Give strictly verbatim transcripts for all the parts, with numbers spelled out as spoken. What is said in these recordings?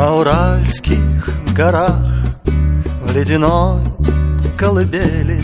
На уральских горах в ледяной колыбели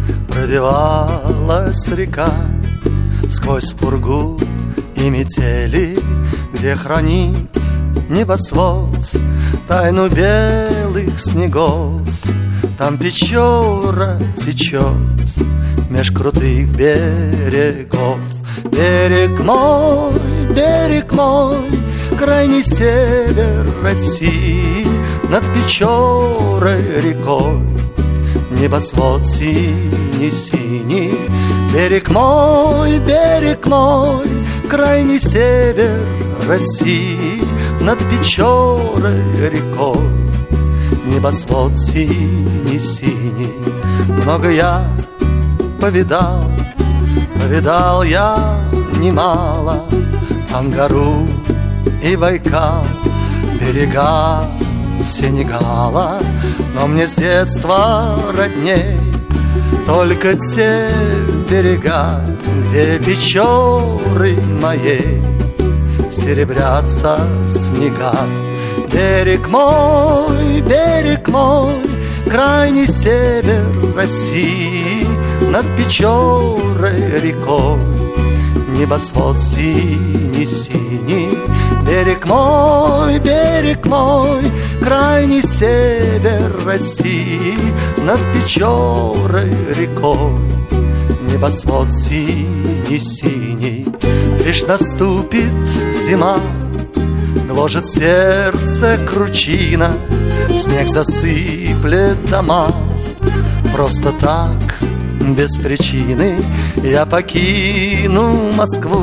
пробивалась река сквозь пургу и метели, где хранит небосвод тайну белых снегов. Там Печора течет меж крутых берегов. Берег мой, берег мой, крайний север России, над Печорой рекой небосвод синий-синий. Берег мой, берег мой, крайний север России, над Печорой рекой небосвод синий-синий. Много я повидал, повидал я немало Ангару и Байкал, берега Сенегала. Но мне с детства родней только те берега, где Печоры моей серебрятся снега. Берег мой, берег мой, крайний север России, над Печорой рекой небосвод синий-синий. Берег мой, берег мой, крайний север России, над Печорой рекой небосвод синий-синий. Лишь наступит зима, гложет сердце кручина, снег засыплет дома. Просто так, без причины, я покину Москву,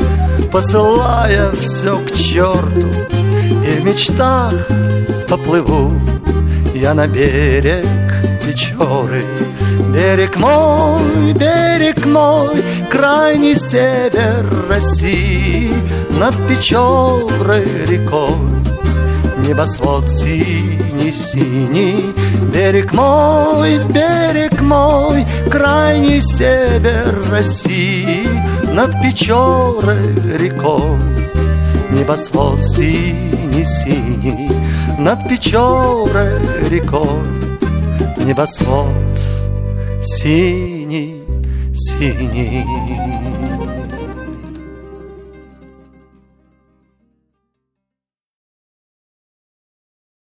посылая все к черту, и в мечтах поплыву я на берег Печоры. Берег мой, берег мой, крайний север России, над Печорой рекой небосвод синий-синий. Берег мой, берег мой, крайний север России, над Печорой рекой небосвод синий-синий. Над Печорой рекой небосвод синий-синий.